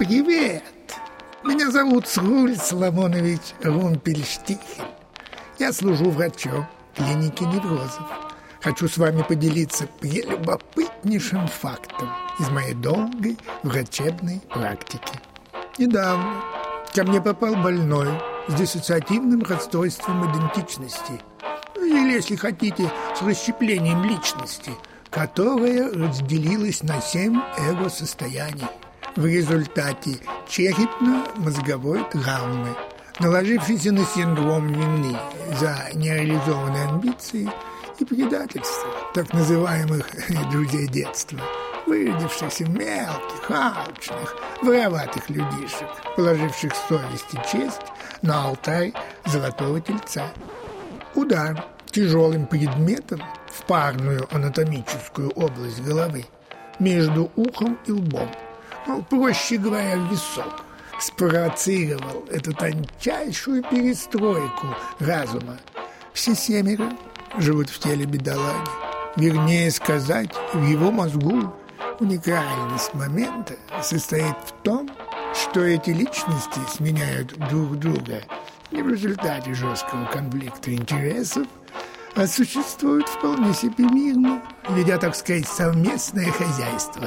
Привет! Меня зовут Сруль Соломонович Румпельштихель. Я служу врачом клиники неврозов. Хочу с вами поделиться прелюбопытнейшим фактом из моей долгой врачебной практики. Недавно ко мне попал больной с диссоциативным расстройством идентичности, или, если хотите, с расщеплением личности, которое разделилось на 7 эго-состояний в результате черепно-мозговой травмы, наложившейся на синдром вины за нереализованные амбиции и предательство так называемых друзей детства, выродившихся мелких, алчных, вороватых людишек, положивших совесть и честь на алтарь золотого тельца. Удар тяжелым предметом в парную анатомическую область головы между ухом и лбом, проще говоря, в висок, спровоцировал эту тончайшую перестройку разума. Все 7 живут в теле бедолаги. Вернее сказать, в его мозгу уникальность момента состоит в том, что эти личности сменяют друг друга не в результате жесткого конфликта интересов, а существуют вполне себе мирно, ведя, так сказать, совместное хозяйство.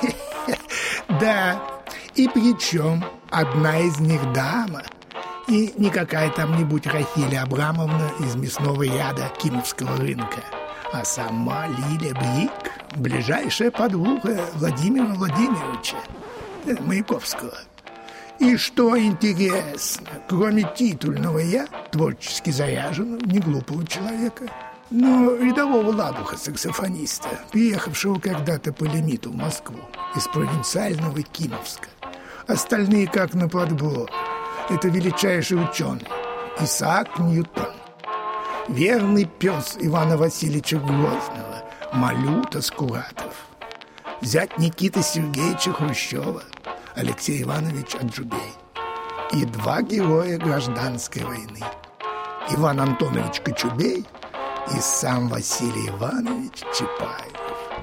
Да, и причем одна из них дама, и не какая-то-нибудь Рахиля Абрамовна из мясного ряда Кимовского рынка, а сама Лиля Брик, ближайшая подруга Владимира Владимировича Маяковского. И что интересно, кроме титульного «я», творчески заряженного, неглупого человека, но рядового ладуха-саксофониста, приехавшего когда-то по лимиту в Москву из провинциального Кимовска, остальные как на подбор. Это величайший ученый Исаак Ньютон, верный пес Ивана Васильевича Грозного Малюта Скуратов, зять Никиты Сергеевича Хрущева Алексей Иванович Аджубей и 2 героя гражданской войны Иван Антонович Кочубей и сам Василий Иванович Чапаев.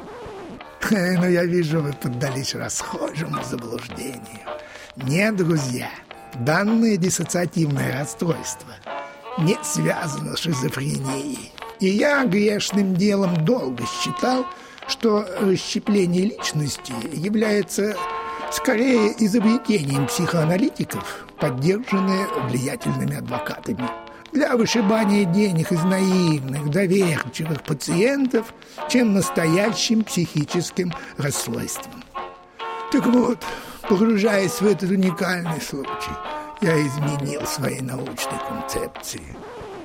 Но я вижу, вы поддались расхожему заблуждению. Нет, друзья, данное диссоциативное расстройство не связано с шизофренией. И я грешным делом долго считал, что расщепление личности является скорее изобретением психоаналитиков, поддержанное влиятельными адвокатами, для вышибания денег из наивных, доверчивых пациентов, чем настоящим психическим расстройством. Так вот, погружаясь в этот уникальный случай, я изменил свои научные концепции.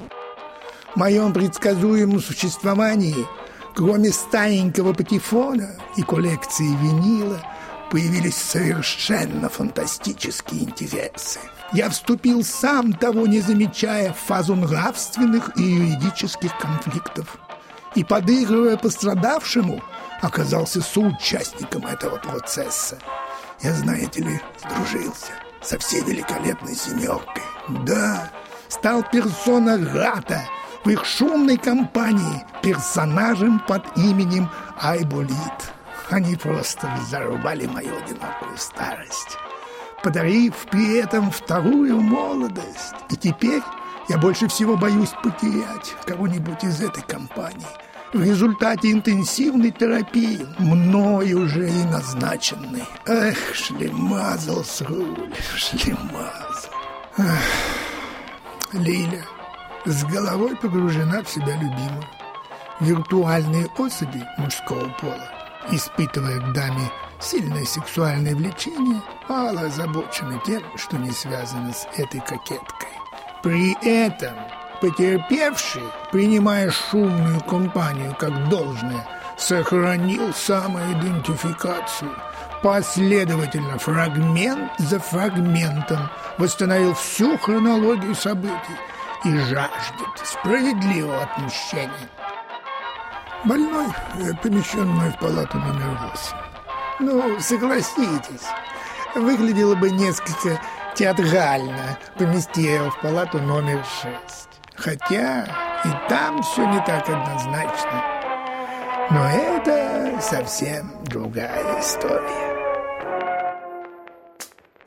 В моем предсказуемом существовании, кроме старенького патефона и коллекции винила, появились совершенно фантастические интересы. Я вступил, сам того не замечая, в фазу нравственных и юридических конфликтов. И, подыгрывая пострадавшему, оказался соучастником этого процесса. Я, знаете ли, сдружился со всей великолепной 7. Да, стал персона грата в их шумной компании, персонажем под именем Айболит. Они просто зарубали мою одинокую старость, подарив при этом 2-ю молодость. И теперь я больше всего боюсь потерять кого-нибудь из этой компании в результате интенсивной терапии, мною уже и назначенной. Эх, шлемазал, Сруль, шлемазал. Лиля с головой погружена в себя любимую. Виртуальные особи мужского пола, испытывая к даме сильное сексуальное влечение, мало озабочены тем, что не связано с этой кокеткой. При этом потерпевший, принимая шумную компанию как должное, сохранил самоидентификацию, последовательно, фрагмент за фрагментом, восстановил всю хронологию событий и жаждет справедливого отмщения. Больной помещен мной в палату номер 8. Ну, согласитесь, выглядело бы несколько театрально, помести его в палату номер 6. Хотя и там все не так однозначно. Но это совсем другая история.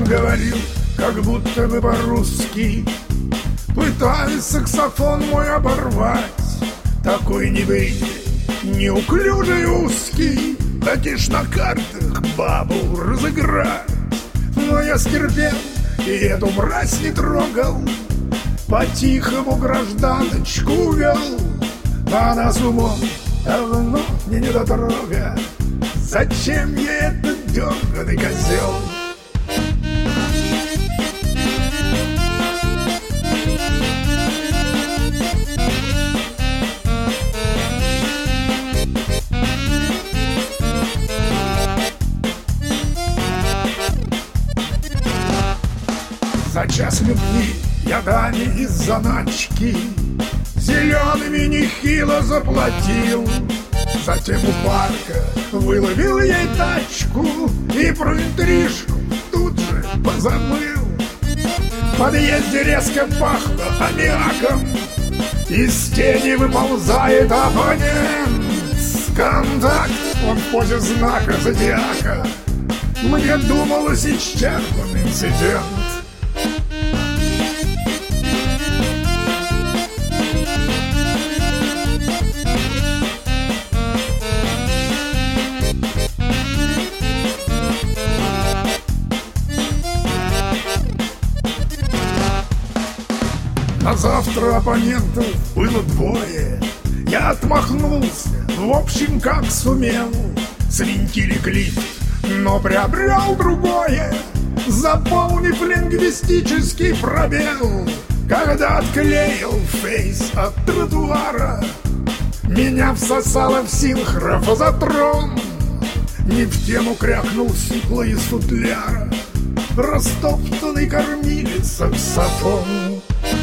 говорил, как будто бы по-русски, пытаясь саксофон мой оборвать. Такой небритый, неуклюжий, узкий, хотишь на картах бабу разыграть. Но я стерпел и эту мразь не трогал, по-тихому гражданочку вел. Она с умом давно мне не дотрога, зачем ей этот дерганый козел? За час любви я даме из заначки зелеными нехило заплатил. Затем у парка выловил ей тачку и про интрижку тут же позабыл. В подъезде резко пахло аммиаком, из тени выползает оппонент. Контакт, он в позе знака зодиака. Мне думалось, исчерпан инцидент. На завтра оппонентов было двое. Я отмахнулся, в общем, как сумел. Свинтили клифт, но приобрел другое, заполнив лингвистический пробел. Когда отклеил фейс от тротуара, меня всосало в синхрофазотрон. Не в тему крякнул стекло из футляра растоптанный кормилец саксофон.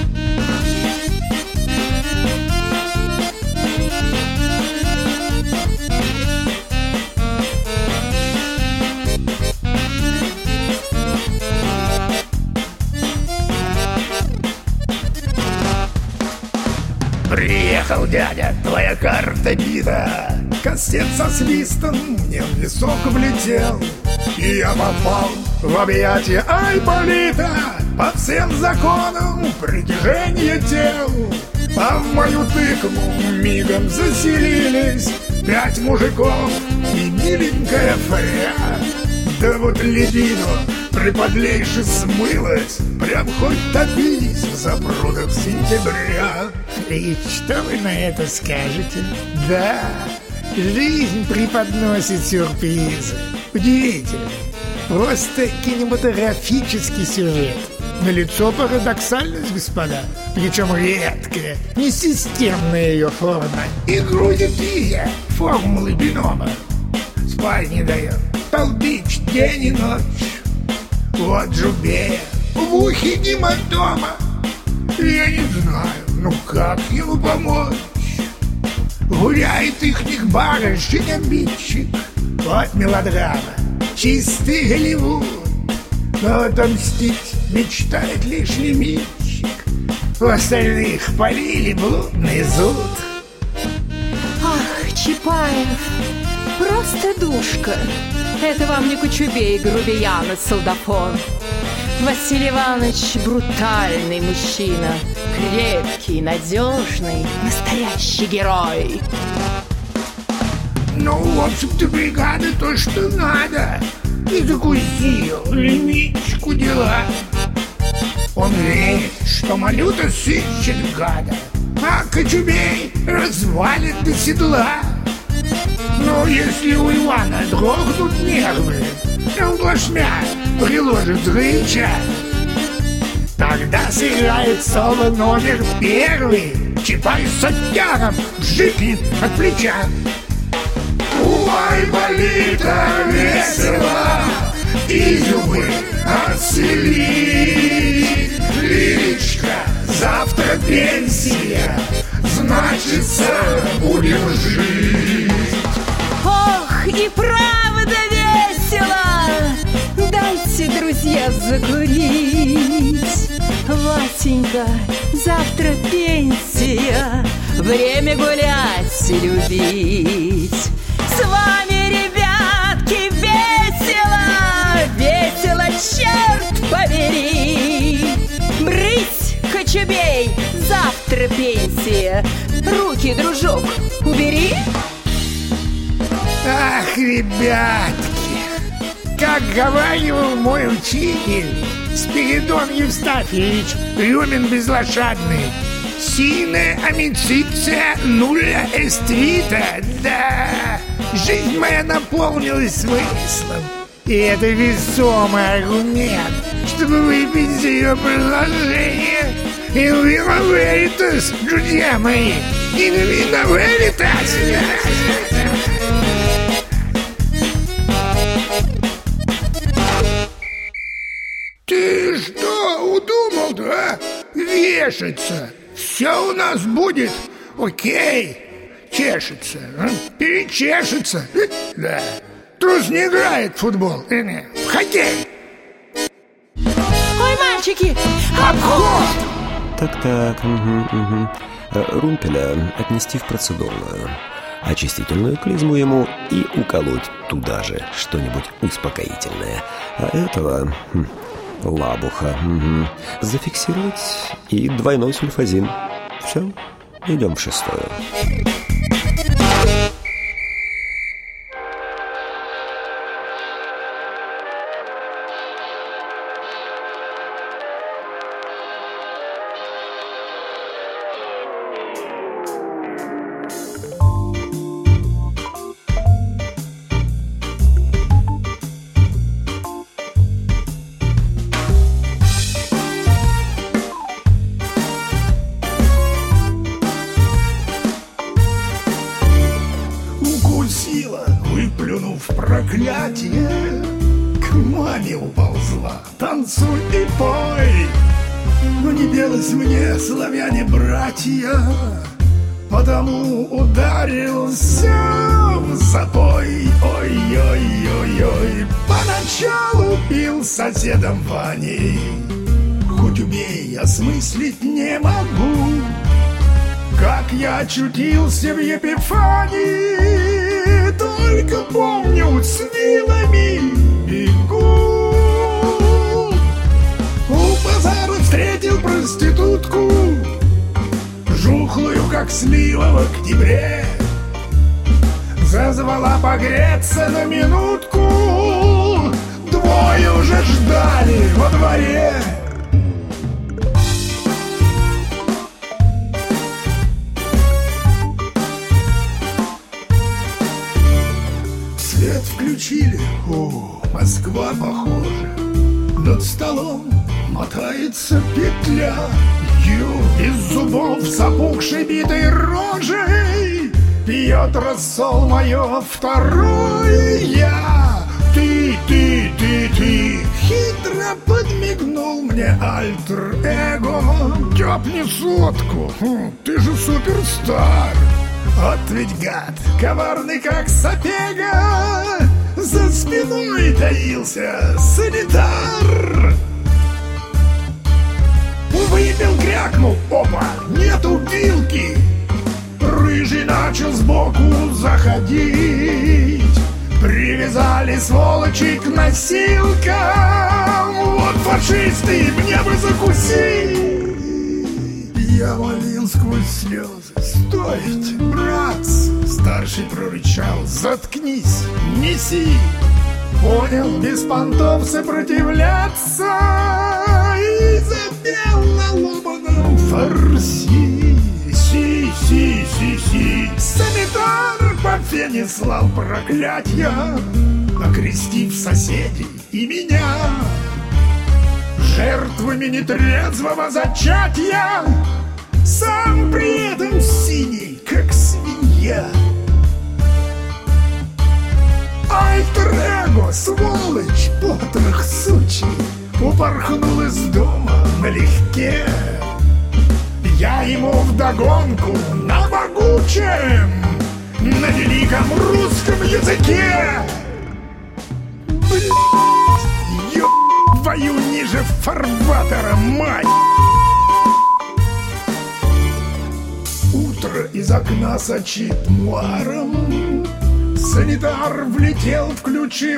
Приехал дядя, твоя карта бита. Кассет со свистом мне в висок влетел, и я попал в объятия Айполита. По всем законам притяжения тел. А в мою тыкву мигом заселились 5 мужиков и миленькая фря. Да вот либидо приподлейше смылось, прям хоть топись в запрудах сентября. И что вы на это скажете? Да, жизнь преподносит сюрпризы. Удивительный, просто кинематографический сюжет. Налицо парадоксальность, господа, причем редкая, несистемная ее форма. И грудит ее формулы бинома. Спать не дает, толбич день и ночь. Вот жубея, в ухе гематома. Я не знаю, ну как ему помочь? Гуляет ихних барышень обидчик. Вот мелодрама, чистый Голливуд. Но отомстить мечтает лишь лимитчик. У остальных полили блудный зуд. Ах, Чапаев, просто душка. Это вам не Кочубей, грубиян и солдафон. Василий Иванович брутальный мужчина, крепкий, надежный, настоящий герой. Ну, в общем-то, бригада то, что надо. И закусил лимитчику дела. Он верит, что малюта сыщет гада, а Кочубей развалит до седла. Но если у Ивана дрогнут нервы, он плашмя приложит сгоряча, тогда сыграет соло номер 1. Чапаев с оттягом вжикнет от плеча. У Айполита весело, и зубы отселить. Лиричка, завтра пенсия, значится, будем жить. Ох, и правда весело! Дайте, друзья, закурить. Васенька, завтра пенсия, время гулять и любить. С вами, ребятки, весело, весело, черт скоро пенсия. Руки, дружок, убери. Ах, ребятки, как говаривал мой учитель Спиридон Евстафьевич Рюмин Безлошадный: сine amicitia nulla est vita. Да, жизнь моя наполнилась смыслом. И это весомый аргумент, чтобы выпить за ее предложение. In vino veritas, друзья мои, in vino veritas. Ты что удумал-то, а? Вешаться. Все у нас будет окей. Чешется, а? Перечешется. Да. Трус не играет в футбол, в хоккей. Ой, мальчики, обход! Так, Румпеля отнести в процедурную, очистительную клизму ему и уколоть туда же что-нибудь успокоительное. А этого лабуха зафиксировать и двойной сульфазин. Все, идем в 6-ю. Выплюнув проклятие, к маме уползла. Танцуй и пой. Но не пелось мне, славяне-братья, потому ударился в запой. Ой-ой-ой-ой. Поначалу пил с соседом Ваней. Хоть убей, осмыслить не могу, как я очутился в Епифании. Только помню, с вилами бегу. У базара встретил проститутку, жухлую, как слива в октябре. Зазвала погреться на минутку, двое уже ждали во дворе. Свет включили, Москва похожа. Над столом мотается петля. Из зубов с опухшей битой рожей пьет рассол мое второе я. Ты хитро подмигнул мне альтер-эго. Тёпни сотку, ты же суперстар. Вот ведь гад, коварный как сапега, за спиной таился санитар. Выпил, крякнул, опа, нету вилки. Рыжий начал сбоку заходить. Привязали сволочи к носилкам. Вот фашисты, мне бы закусить. Я молил сквозь слезы: стойте, братцы. Старший прорычал: заткнись, неси. Понял, без понтов сопротивляться, и запел на ломаном фарси. Си. Санитар по фене слал проклятья, окрестив соседей и меня жертвами нетрезвого зачатия. Сам при этом синий, как свинья. Альтер-эго, сволочь, потрох сучий, упорхнул из дома налегке. Я ему вдогонку на могучем, на великом русском языке. Блять, ёб твою ниже фарватера, мать! Утро из окна сочит муаром. Санитар влетел, включив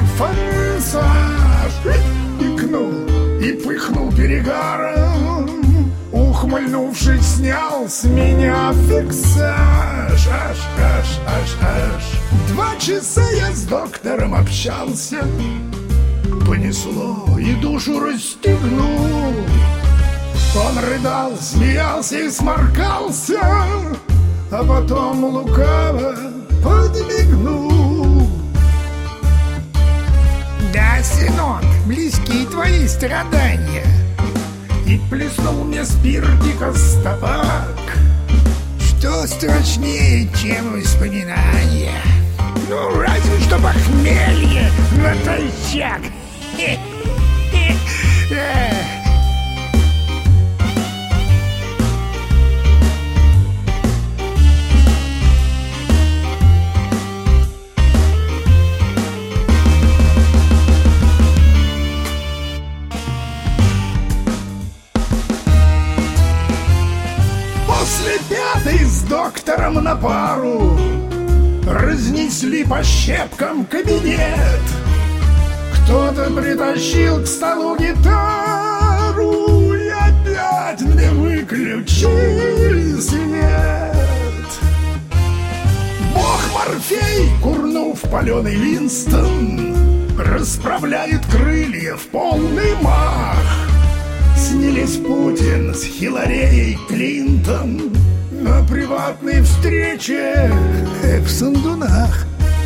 форсаж. Икнул и пыхнул перегаром. Ухмыль ухмыльнувшись, снял с меня фиксаж. Аж. 2 часа я с доктором общался, понесло и душу расстегнул. Он рыдал, смеялся и сморкался, а потом лукаво подмигнул. Да, сынок, близки твои страдания. И плеснул мне спиртика с табак. Что страшнее, чем воспоминания? Ну, разве что похмелье натощак. После 5-й с доктором на пару разнесли по щепкам кабинет. Кто-то притащил к столу гитару и опять мне выключили свет. Бог Морфей, курнув паленый Винстон, расправляет крылья в полный мах. Снились Путин с Хилларией Клинтон на приватной встрече в Сандунах.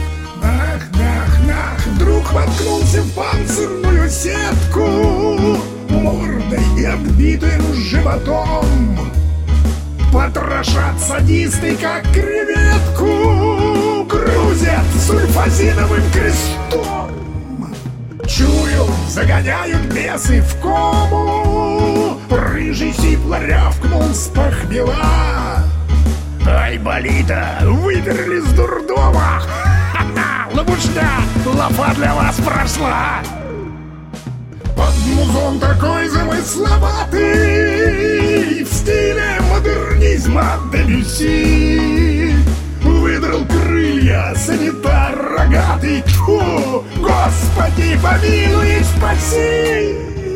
Нах, вдруг воткнулся в панцирную сетку мордой и отбитым животом. Потрошат садисты, как креветку, грузят сульфазиновым крестом. Чую, загоняют бесы в кому. Рыжий сипло рявкнул с похмела. Айболита выперли с дурдома. Ха-ха, лабушка, лафа для вас прошла. Под музон такой замысловатый, в стиле модернизма Дебюсси. Выдрал крылья санитар рогатый. Фу, Господи, помилуй и спаси.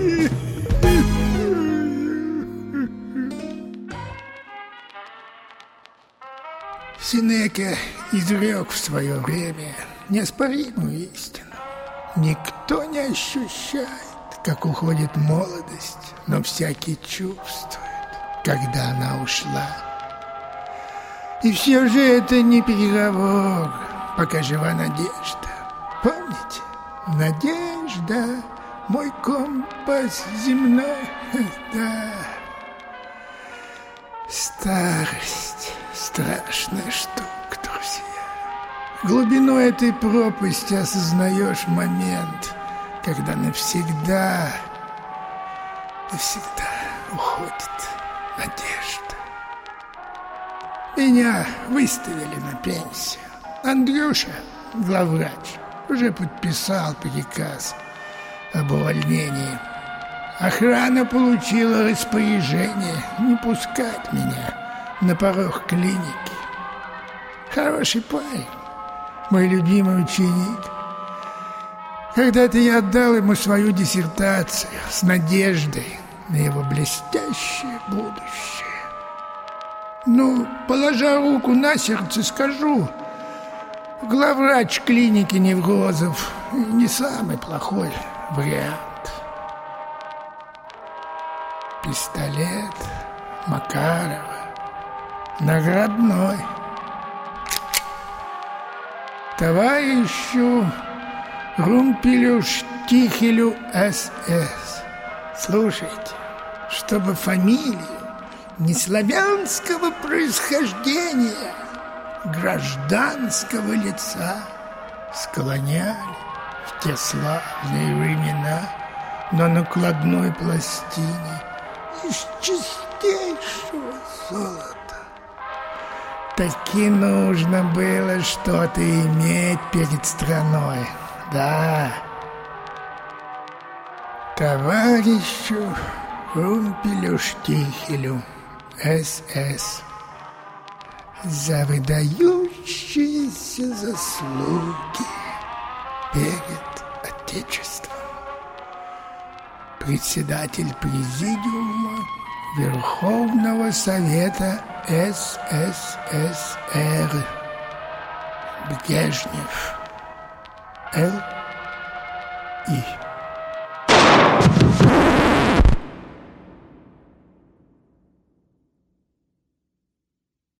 Сенека изрек в свое время неоспоримую истину. Никто не ощущает, как уходит молодость, но всякий чувствует, когда она ушла. И все же это не переговор, пока жива надежда. Помните? Надежда, мой компас земной. Да. Старость — страшная штука, друзья. Глубину этой пропасти осознаешь момент, когда навсегда уходит надежда. Меня выставили на пенсию. Андрюша, главврач, уже подписал приказ об увольнении. Охрана получила распоряжение не пускать меня на порог клиники. Хороший парень, мой любимый ученик. Когда-то я отдал ему свою диссертацию с надеждой на его блестящее будущее. Ну, положа руку на сердце, скажу, главврач клиники неврозов не самый плохой вариант. Пистолет Макарова наградной. Товарищу Румпелю Штихелю СС. Слушайте, чтобы фамилию неславянского происхождения, гражданского лица склоняли в те славные времена на накладной пластине из чистейшего золота. Таки нужно было что-то иметь перед страной, да. Товарищу Румпелю Штихелю СС за выдающиеся заслуги перед Отечеством. Председатель президиума Верховного Совета СССР. Брежнев. Л.И.